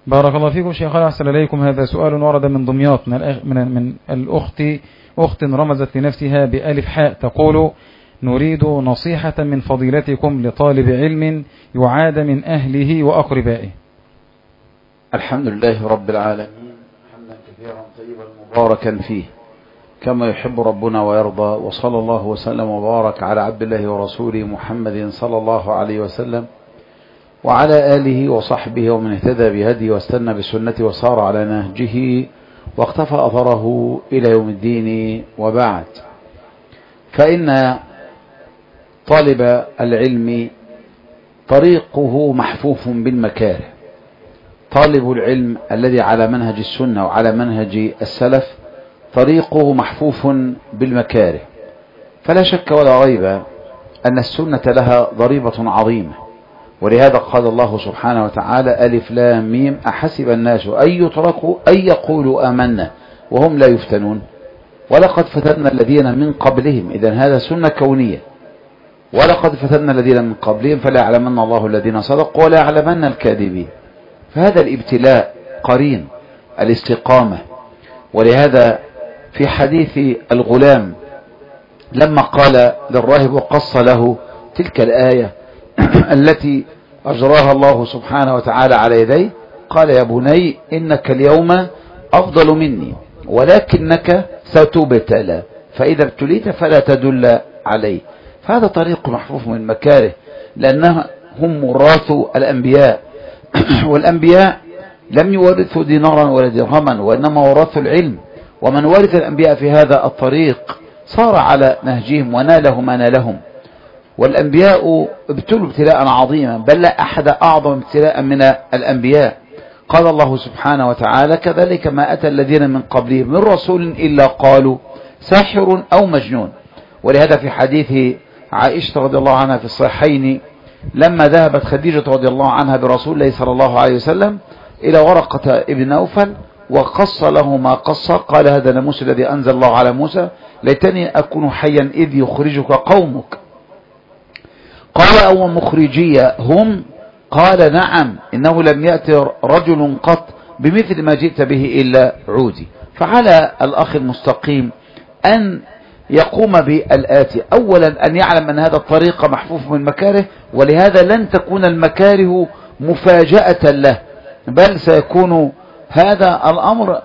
بارك الله فيكم شيخنا، أحسن إليكم. هذا سؤال ورد من دمياط من الأخت، أخت رمزت لنفسها بألف حاء، تقول: نريد نصيحة من فضيلتكم لطالب علم يعاد من أهله وأقربائه. الحمد لله رب العالمين، حمدا كثيرا طيبا مباركا فيه كما يحب ربنا ويرضى، وصلى الله وسلم وبارك على عبد الله ورسوله محمد صلى الله عليه وسلم وعلى آله وصحبه ومن اهتدى بهديه واستنى بسنته وصار على نهجه واقتفى أثره إلى يوم الدين. وبعد، فإن طالب العلم طريقه محفوف بالمكاره. طالب العلم الذي على منهج السنة وعلى منهج السلف طريقه محفوف بالمكاره، فلا شك ولا ريب أن السنة لها ضريبة عظيمة. ولهذا قال الله سبحانه وتعالى: ألف لام ميم أحسب الناس أن يتركوا أن يقولوا آمنا وهم لا يفتنون ولقد فتنا الذين من قبلهم. إذن هذا سنة كونية. ولقد فتنا الذين من قبلهم فلا يعلمن الله الذين صدقوا ولا يعلمن الكاذبين. فهذا الابتلاء قرين الاستقامة. ولهذا في حديث الغلام لما قال للراهب وقص له تلك الآية التي أجراها الله سبحانه وتعالى على يديه، قال: يا بني إنك اليوم أفضل مني ولكنك ستبتلى، فإذا ابتليت فلا تدل عليه. فهذا طريق محفوف من المكاره، لأنهم ورثوا الأنبياء والأنبياء لم يورثوا دينارا ولا درهما، وإنما ورثوا العلم. ومن ورث الأنبياء في هذا الطريق صار على نهجهم وناله ما نالهم. والأنبياء ابتلوا ابتلاء عظيما، بل لا أحد أعظم ابتلاء من الأنبياء. قال الله سبحانه وتعالى: كذلك ما أتى الذين من قبلهم من رسول إلا قالوا ساحر أو مجنون. ولهذا في حديث عائشة رضي الله عنها في الصحيحين لما ذهبت خديجة رضي الله عنها برسول الله صلى الله عليه وسلم إلى ورقة ابن نوفل وقص له ما قص، قال: هذا ناموس الذي أنزل الله على موسى، ليتني أكون حيا إذ يخرجك قومك. قال: أو مخرجية هم؟ قال: نعم، إنه لم يأتي رجل قط بمثل ما جئت به إلا عودي. فعلى الأخ المستقيم أن يقوم بالآتي: أولا أن يعلم أن هذا الطريق محفوف من مكاره، ولهذا لن تكون المكاره مفاجأة له، بل سيكون هذا الأمر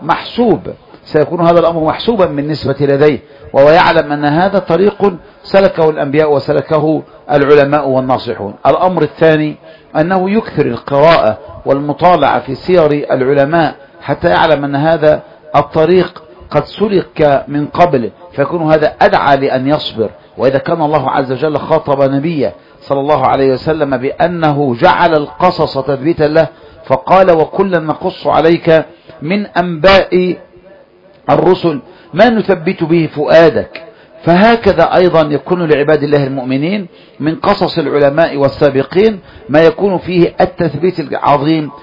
محسوبا بالنسبة لديه، وهو يعلم أن هذا طريق سلكه الأنبياء وسلكه العلماء والناصحون. الأمر الثاني أنه يكثر القراءة والمطالعة في سير العلماء حتى يعلم أن هذا الطريق قد سلك من قبل، فيكون هذا أدعى لأن يصبر. وإذا كان الله عز وجل خاطب نبيه صلى الله عليه وسلم بأنه جعل القصص تثبيتا له، فقال: وكلا نقص عليك من أنباء الرسل ما نثبت به فؤادك. فهكذا أيضا يكون لعباد الله المؤمنين من قصص العلماء والسابقين ما يكون فيه التثبيت العظيم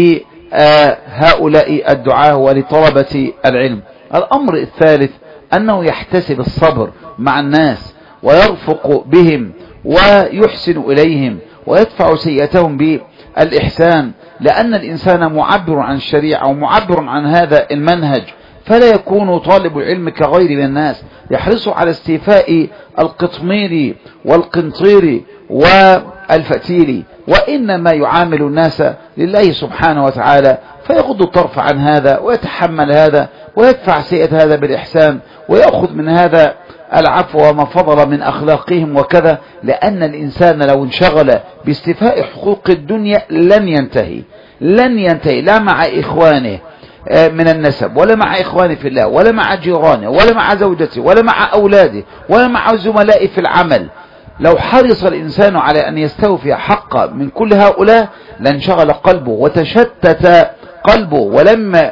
لهؤلاء الدعاة ولطلبة العلم. الأمر الثالث أنه يحتسب الصبر مع الناس ويرفق بهم ويحسن إليهم ويدفع سيئتهم بالإحسان، لأن الإنسان معبر عن الشريعة ومعبر عن هذا المنهج، فلا يكون طالب العلم كغير من الناس يحرص على استيفاء القطمير والقنطير والفتيل، وإنما يعامل الناس لله سبحانه وتعالى، فيغض الطرف عن هذا ويتحمل هذا ويدفع سيئة هذا بالإحسان ويأخذ من هذا العفو وما فضل من أخلاقهم وكذا. لأن الإنسان لو انشغل باستيفاء حقوق الدنيا لن ينتهي لا مع إخوانه من النسب ولا مع إخوانه في الله ولا مع جيرانه ولا مع زوجته ولا مع أولاده ولا مع زملائه في العمل. لو حرص الإنسان على أن يستوفي حق من كل هؤلاء لانشغل قلبه وتشتت قلبه، ولما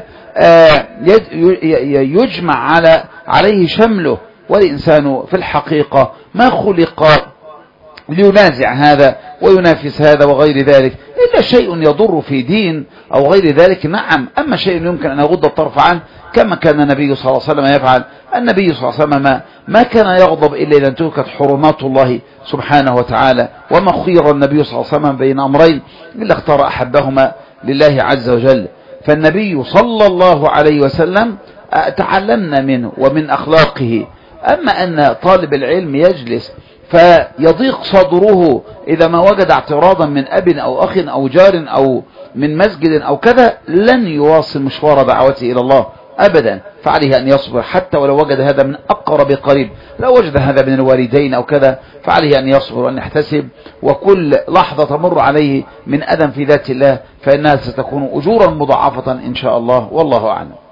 يجمع عليه شمله. والإنسان في الحقيقة ما خلق لينازع هذا وينافس هذا وغير ذلك، إلا شيء يضر في دين أو غير ذلك، نعم. أما شيء يمكن أن يغض الطرف عنه كما كان النبي صلى الله عليه وسلم يفعل. النبي صلى الله عليه وسلم ما كان يغضب إلا إذا انتهكت حرمات الله سبحانه وتعالى، وما خير النبي صلى الله عليه وسلم بين أمرين إلا اختار أحبهما لله عز وجل. فالنبي صلى الله عليه وسلم تعلمنا منه ومن أخلاقه. أما أن طالب العلم يجلس فيضيق صدره إذا ما وجد اعتراضا من أب أو أخ أو جار أو من مسجد أو كذا، لن يواصل مشوار دعوته إلى الله أبدا. فعليه أن يصبر حتى ولو وجد هذا من أقرب قريب، لو وجد هذا من الوالدين أو كذا فعليه أن يصبر وأن يحتسب، وكل لحظة تمر عليه من أذى في ذات الله فإنها ستكون أجورا مضاعفة إن شاء الله، والله أعلم.